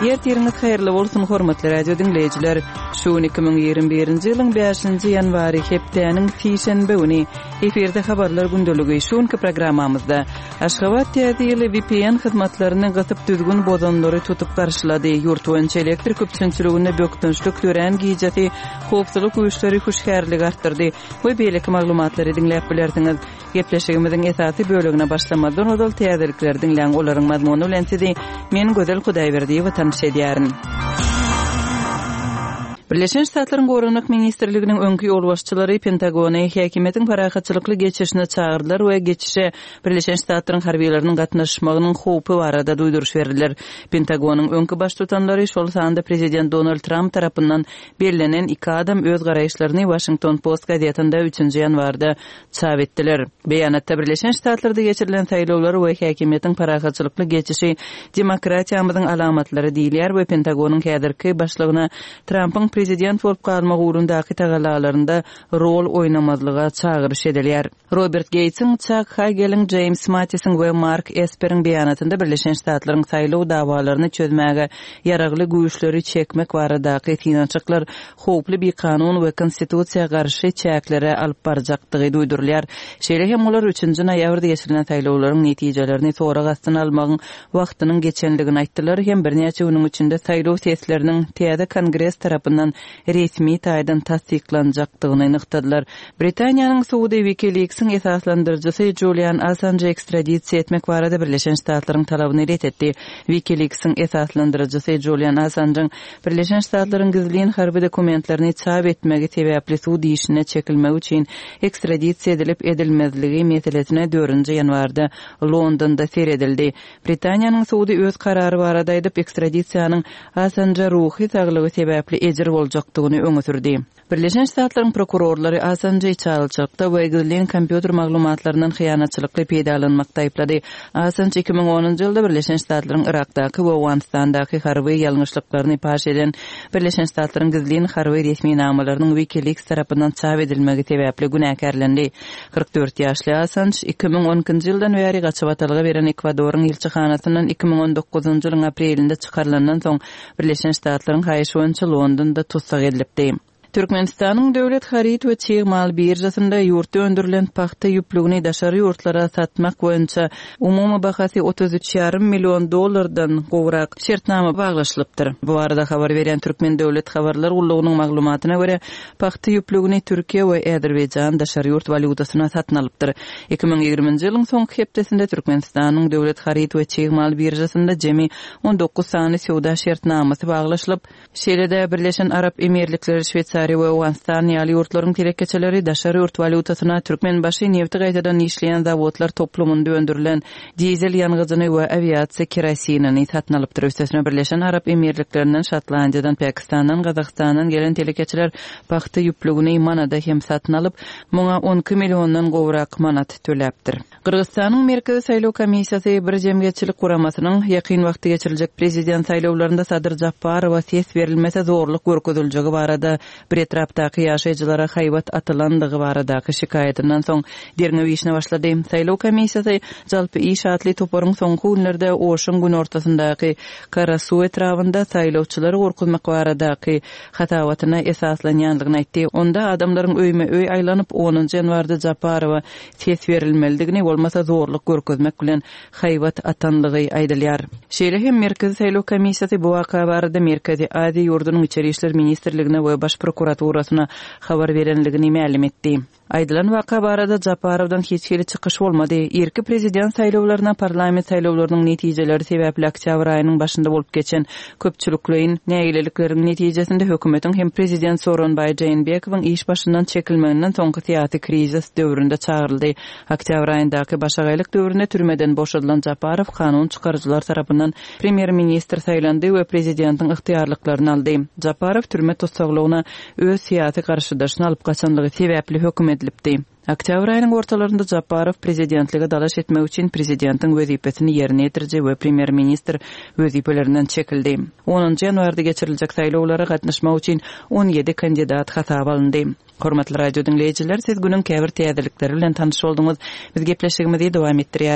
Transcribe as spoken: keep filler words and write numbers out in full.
Ertiriniz hayırlı bolsun hormatly radio dinleyijiler. Şu iki bin ýygrimi birinji ýylyň beşinji ýanwary hepdeniň sişenbe güni eferde habarlar gündöligi şuňky programmamyzda Aşgabat täze V P N hyzmatlaryny gatyp düzgün bozonlary tutup garşylady. Ýurt boýunça elektrik köpçünçiligine bökdünçlik tören giýjeti howpsuzlyk güýçleri huşgärlik artdyrdy. Bu beýleki maglumatlary dinläp bilersiňiz. Gepleşigimiziň esasy bölegine başlamadan odal täzelikler dinleň olaryň mazmuny bilen sizi men Gözel Hudaýberdi tanış edýärin. Birleşen Ştatlaryň Gorunluk Ministrliginiň öňki ýol başçylary Pentagony häkimetiň parahatçylykly geçişine çağırdylar we geçişe Birleşen Ştatlaryň harbiýetleriniň gatnaşmagynyň howpy barada duýduruş berdiler. Pentagonyň öňki baş tutanlary şol sanda prezident Donald Trump tarapyndan belirlenen iki adam öz garaýşlaryny Washington Post gazetinde üçinji ýanwarda çap etdiler. Beýanatda Birleşen Ştatlarda geçirilen saýlawlar we häkimetiň parahatçylykly geçişi demokratiýamyzyň alamatlary diýilýär we Pentagonyň häzirki başlygyna Trumpyň prezident bolup kalmak uğrundaky tagalalarynda rol oynamazlyga çağırış edilýär. Robert Gatesiň, Chuck Hagel'in, James Mattis'in we Mark Esper'in beýanatynda Birleşen Ştatlaryň saýlaw dawalaryny çözmäge ýaragly güýçleri çekmek baradaky finançyklar howply bir kanun we konstitusiýa garşy çäklere alyp barjakdygy duýdurulýar. Şeýle hem olar üçinji noýabrda geçirilen saýlawlaryň netijelerini sonra gastyn almagyň wagtynyň geçenligini aýtdylar. Hem birnäçe günüň içinde saýlaw sesleriniň täze Kongres tarapyndan resmi taýdan tasdiklanjakdygyny nyktadylar. Britaniýanyň Suudi WikiLeaks'in esaslandyrjysy Julian Assange ekstradisiýa etmek barada Birleşen Ştatlaryň talabyny ret etdi. WikiLeaks'in esaslandyrjysy Julian Assange'ň Birleşen Ştatlaryň gizliň harby dokumentlerini çap etmegi sebäpli Suudi işine çekilmek üçin ekstradisiýa edilip edilmezligi meselesine dördünji ýanwarda Londonda seredildi. Britaniýanyň Suudi öz karary barada edip ekstradisiýanyň Assange ruhy saglygy sebäpli ejir boljakdygyny öňe sürdi. Birleşen Ştatlaryň prokurorlary Assange çalçykda we gizliň kompýuter maglumatlarynyň hyýanatçylykly peýdalanmakda aýplady. Assange iki bin onunji ýylda Birleşen Ştatlaryň Irakdaky we Awganistandaky harby ýalňyşlyklaryny paş eden Birleşen Ştatlaryň gizliň harby resmi namalarynyň WikiLeaks tarapyndan çap edilmegi sebäpli günäkärlendi. kırk dört ýaşly Assange iki bin onunji ýyldan bäri gaçyp atalyga beren Ekwadoryň elçixanasynyň iki bin on dokuzunji ýylyň aprelinde çykarlandan soň Birleşen Ştatlaryň haýyş boýunça Londonda tutsak edilipdi. Türkmenistanyň döwlet harit we çyğmal birjasynda ýurtda öndürilen paxta ýüplügini daşary ýurtlara satmak boýunça umumy bahasy otuz üç ýarym million dollardan gowrak şertnama baglaşylypdyr. Bu arada habar beren Türkmen döwlet habarlar ullugynyň maglumatyna görä paxta ýüplügini Türkiýe we Äzerbeýjan daşary ýurt valutasyna satyn alypdyr. iki bin ýigriminji ýylyň soňky hepdesinde Türkmenistanyň döwlet harit we çyğmal birjasynda jemi on dokuz sany sowda şertnamasy baglaşylyp, şeýle-de Birleşen Arap Emirlikleri, Şwetsariýa we Awganistan ýaly ýurtlaryň terekkeçileri daşary ýurt valutasyna türkmen başy nefti gaýtadan işleýän zawodlar toplumynda öndürilen dizel ýangyjyny we aviasiýa kerosinini satyn alypdyr. Üstesine Birleşen Arap Emirliklerinden, Şotlandiýadan, Pakistandan, Gazakstandan gelen terekkeçiler paxta ýüplügini manada hem satyn alyp, muňa on iki milliondan gowrak manat töläpdir. Kırgızstanyň Merkezi Saýlaw Komissiýasy bir jemgyýetçilik guramasynyň ýakyn wagtda geçiriljek prezident saýlawlarynda Sadyr Japarowa ses berilmese zorluk görkezüljegi barada bir etrapdaky ýaşaýjylara haýbat atylandygy baradaky şikaýetinden soň derňe işine başlady. Saýlaw komissiýasy jalpy iş atly toparyň soňky günlerde oşun gün ortasyndaky Karasuw etrafynda saýlawçylary gorkutmak baradaky hatawatyna esaslanýandygyny aýtdy. Onda adamlaryň öýme öý aýlanyp onunji ýanwarda Japarowa ses berilmelidigini bolmasa zorluk görkezmek bilen haýbat atanlygy aýdylýar. Şeýle hem Merkezi Saýlaw Komissiýasy bu waka barada Merkezi Aziýa ýurdunyň içeri işler ministrligine we baş prokuraturasyna habar berenligini ma'lum etdi. Aýdylan waka barada Japarowdan hiç hili çykyş bolmady. Irki prezident saýlawlaryna parlament saýlawlarynyň netijeleri sebäpli oktýabr aýynyň başynda bolup geçen köpçüliklerin näýilelikleriniň netijesinde hökümetiň hem prezident Soronbay Jeenbekowyň iş başyndan çekilmeginden soňky syýasy krizis döwründe çağıryldy. Oktýabr aýyndaky başagaýlyk döwründe türmeden boşadylan Japarow kanun çykarjylar tarapyndan premier ministr saýlandy we prezidentiň ykhtiyarlyklaryny aldy. Japarow türme tutsaglygyna öz syýasy garşydaşyny alyp gaçanlygy sebäpli höküm edilipdi. Oktýabr aýynyň ortalarynda Japarow prezidentligi dalaş etmek üçin prezidentiň wezipesini ýerine ýetirdi we premier ministr wezipelerinden çekildi. onunji ýanwarda geçiriljek saýlawlara gatnaşmak üçin on ýedi kandidat hasaba alındy. Hormatly radio dinleyijiler, siz günüň käbir täzelikleri bilen tanyş bolduňyz. Biz gepleşigimizi dowam etdirýär.